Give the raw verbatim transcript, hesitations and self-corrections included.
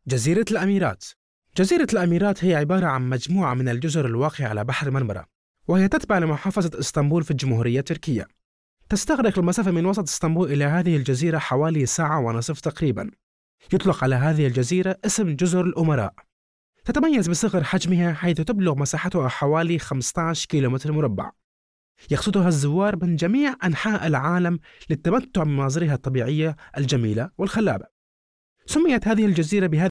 جزيرة الأميرات. جزيرة الأميرات هي عبارة عن مجموعة من الجزر الواقعة على بحر مرمرة، وهي تتبع لمحافظة إسطنبول في الجمهورية التركية. تستغرق المسافة من وسط إسطنبول إلى هذه الجزيرة حوالي ساعة ونصف تقريبا. يطلق على هذه الجزيرة اسم جزر الأمراء. تتميز بصغر حجمها حيث تبلغ مساحتها حوالي خمسة عشر كيلومتر مربع. يقصدها الزوار من جميع أنحاء العالم للتمتع بمناظرها الطبيعية الجميلة والخلابة. سميت هذه الجزيرة بهذه